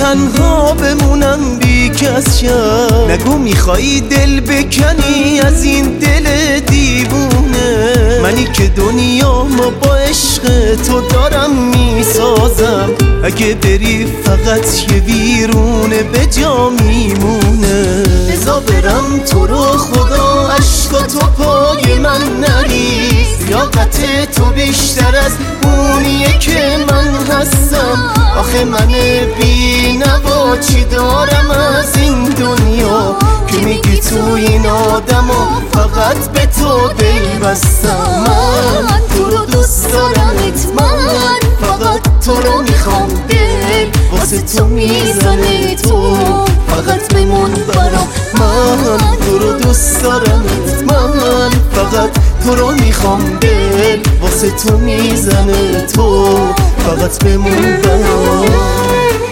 تنها بمونم بی کس شم. نگو میخوایی دل بکنی از این دل دیوونه، منی که دنیامو با عشق تو دارم میسازم. اگه بری فقط یه ویرونه به جا میمونه. بذار برم تو رو خدا عشقا تو پای من نریز، لیاقت تو بیشتر از اونیه که من هستم. آخه من بی نوا چی دارم از این دنیا که میگی تو این آدما فقط به تو دل بستم. من تو رو دوست دارمت، من فقط تو رو میخوام، دل واسه تو میزنه، تو فقط بمون برام. من تو رو دوست دارمت، من فقط تو رو میخوام، دل واسه تو میزنه، تو فقط بمون برام.